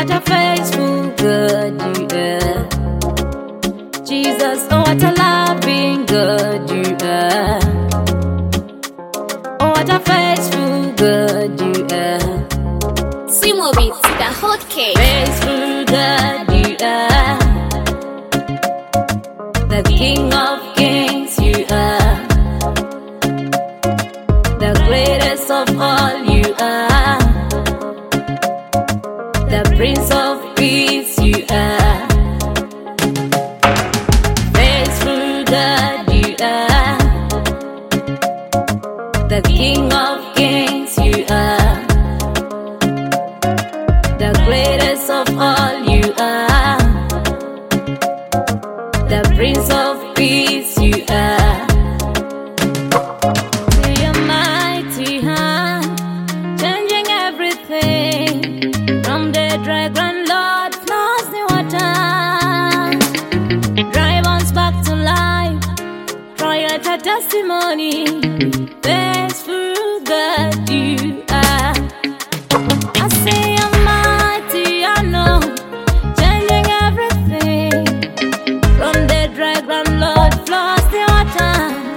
what a faithful God you are. Jesus, oh what a loving God you are. Oh what a faithful God you are. Simo Beats, the hot cake. Faithful God you are. The King of Kings you are. The greatest of all you are. The Prince of Peace you are. Faithful God you are. The King of Kings you are. The greatest of all you are. The Prince of Peace you are. Your mighty hand, changing everything. From the dry ground, Lord, flows the water. Dry bones back to life, triumph a testimony. Faithful God you are. I say you're mighty, I know, changing everything. From the dry ground, Lord, flows the water.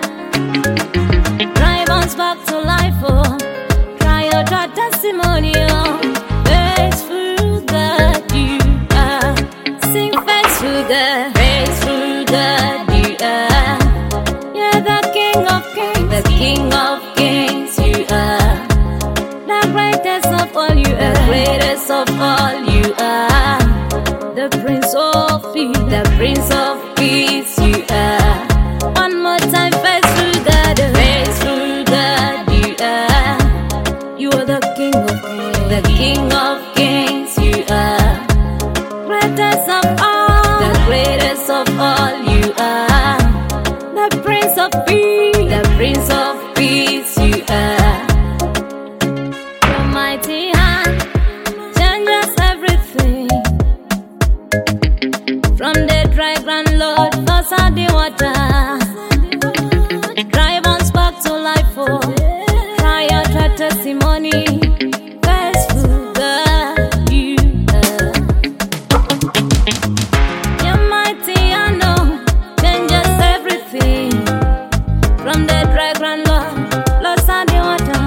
Dry bones back to life, oh, triumph a testimony, oh. Faithful God you are. Sing faithful God you are. You're the King of Kings, the King of Kings you are. The greatest of all you are, the greatest of all you are. The Prince of Peace, the Prince of Peace you are. One more time, faithful God you are. You are the King of Kings, the King of Kings you are. Greatest of all, the greatest of all you are. The Prince of Peace, the Prince of Peace you are. Your mighty hand changes everything. From the dry ground, Lord, flows out the water. Dry bones back to life, oh, triumph a testimony. Faithful God you are. You're mighty, I know, changes everything. From the dry ground, Lord, flows out the water.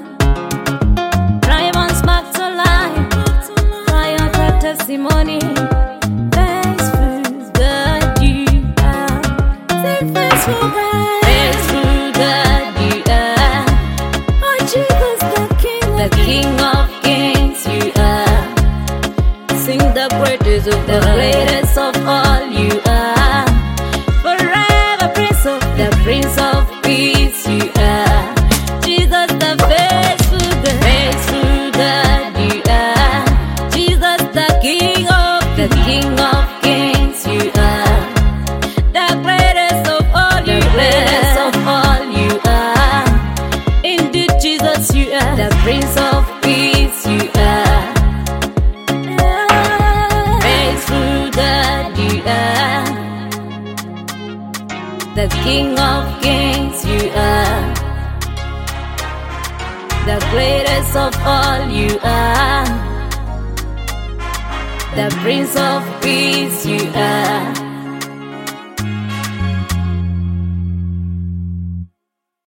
Dry bones back to life, triumph a testimony. Faithful God you are. Say faithful God you are. Oh Jesus, the King of Kings you are. Sing the greatest of the greatest of all you are. Forever Prince of the Prince of Peace you are. Jesus, the faithful God you are. Jesus, the King of Kings you are. The greatest of all you are, greatest of all you are. Indeed, Jesus, you are the Prince of Peace you are. Faithful God you are. The King of Kings you are. The greatest of all you are. The Prince of Peace you are.